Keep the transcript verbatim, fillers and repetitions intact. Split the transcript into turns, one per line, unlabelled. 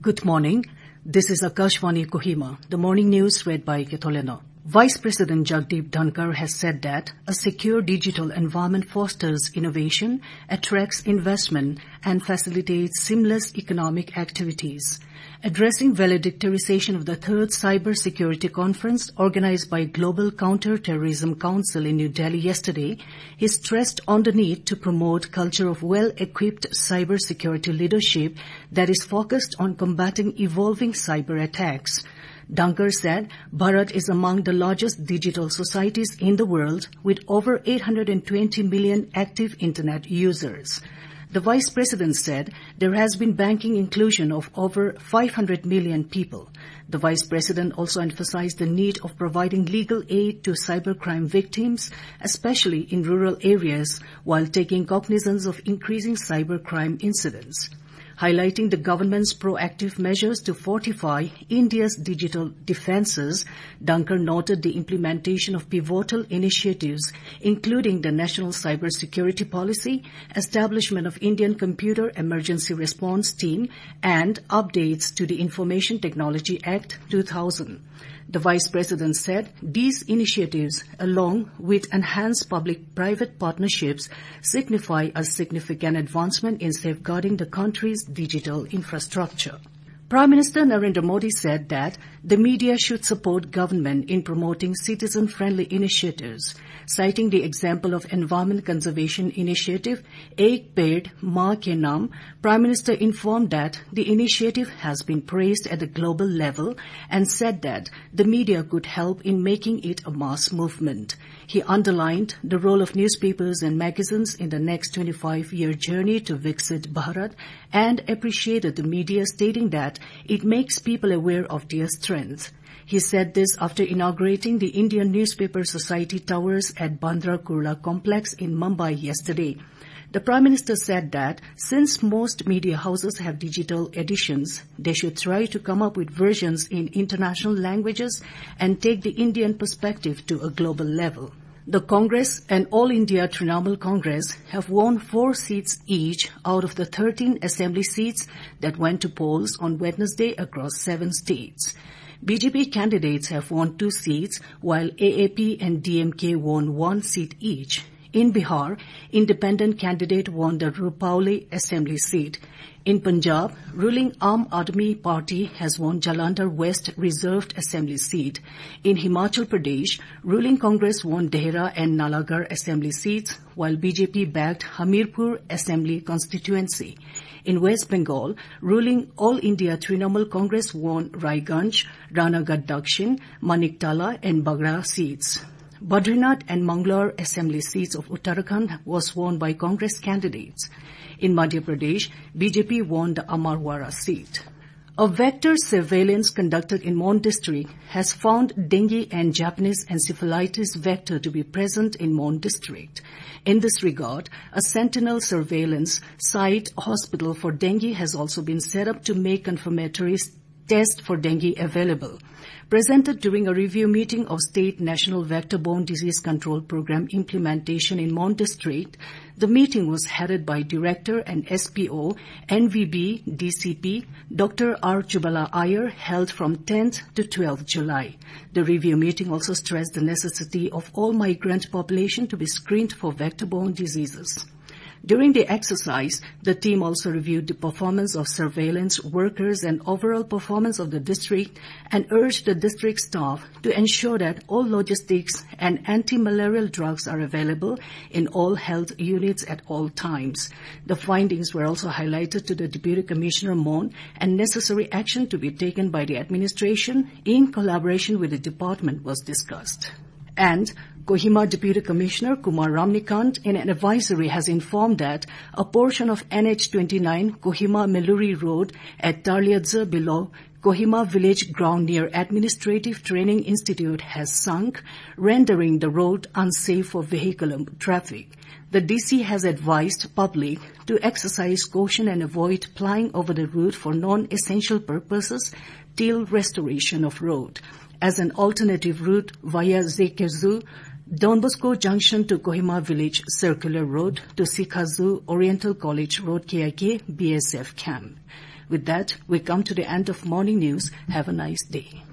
Good morning. This is Akashvani Kohima. The morning news read by Ketolena. Vice President Jagdeep Dhankar has said that a secure digital environment fosters innovation, attracts investment, and facilitates seamless economic activities. Addressing valedictorization of the third Cyber Security Conference organized by Global Counter-Terrorism Council in New Delhi yesterday, he stressed on the need to promote culture of well-equipped cyber security leadership that is focused on combating evolving cyber attacks. Dhankar said Bharat is among the largest digital societies in the world with over eight hundred twenty million active internet users. The Vice President said there has been banking inclusion of over five hundred million people. The Vice President also emphasized the need of providing legal aid to cybercrime victims, especially in rural areas, while taking cognizance of increasing cybercrime incidents. Highlighting the government's proactive measures to fortify India's digital defenses, Dhankar noted the implementation of pivotal initiatives, including the National Cyber Security Policy, establishment of Indian Computer Emergency Response Team, and updates to the Information Technology Act two thousand. The Vice President said these initiatives, along with enhanced public-private partnerships, signify a significant advancement in safeguarding the country's digital infrastructure. Prime Minister Narendra Modi said that the media should support government in promoting citizen-friendly initiatives. Citing the example of Environment Conservation Initiative Ek Ped Maa Ke Naam, Prime Minister informed that the initiative has been praised at the global level and said that the media could help in making it a mass movement. He underlined the role of newspapers and magazines in the next twenty-five-year journey to Viksit Bharat and appreciated the media stating that it makes people aware of their strengths. He said this after inaugurating the Indian Newspaper Society Towers at Bandra Kurla complex in Mumbai yesterday. The Prime Minister said that since most media houses have digital editions, they should try to come up with versions in international languages and take the Indian perspective to a global level. The Congress and All India Trinamool Congress have won four seats each out of the thirteen assembly seats that went to polls on Wednesday across seven states. B J P candidates have won two seats, while A A P and D M K won one seat each. In Bihar, independent candidate won the Rupauli assembly seat. In Punjab, ruling Aam Aadmi Party has won Jalandhar West reserved assembly seat. In Himachal Pradesh, ruling Congress won Dehra and Nalagarh assembly seats, while B J P backed Hamirpur assembly constituency. In West Bengal, ruling All India Trinamool Congress won Raiganj, Ranagad Dakshin, Maniktala and Bagra seats. Badrinath and Mangalore assembly seats of Uttarakhand was won by Congress candidates. In Madhya Pradesh, B J P won the Amarwara seat. A vector surveillance conducted in Mon district has found dengue and Japanese encephalitis vector to be present in Mon district. In this regard, a sentinel surveillance site hospital for dengue has also been set up to make confirmatory tests for dengue available. Presented during a review meeting of State National Vector-Borne Disease Control Program implementation in Mon district, the meeting was headed by Director and S P O, N V B D C P, Doctor R. Chubala Iyer, held from tenth to twelfth July. The review meeting also stressed the necessity of all migrant population to be screened for vector-borne diseases. During the exercise, the team also reviewed the performance of surveillance workers and overall performance of the district and urged the district staff to ensure that all logistics and anti-malarial drugs are available in all health units at all times. The findings were also highlighted to the Deputy Commissioner Mon and necessary action to be taken by the administration in collaboration with the department was discussed. And Kohima Deputy Commissioner Kumar Ramnikant in an advisory has informed that a portion of N H twenty-nine Kohima-Meluri Road at Tarliadza below Kohima village ground near Administrative Training Institute has sunk, rendering the road unsafe for vehicular traffic. The D C has advised public to exercise caution and avoid plying over the route for non-essential purposes till restoration of road. As an alternative route via Zekezu, Don Bosco Junction to Kohima Village Circular Road to Sikhazu Oriental College Road K I K B S F Camp. With that, we come to the end of morning news. Have a nice day.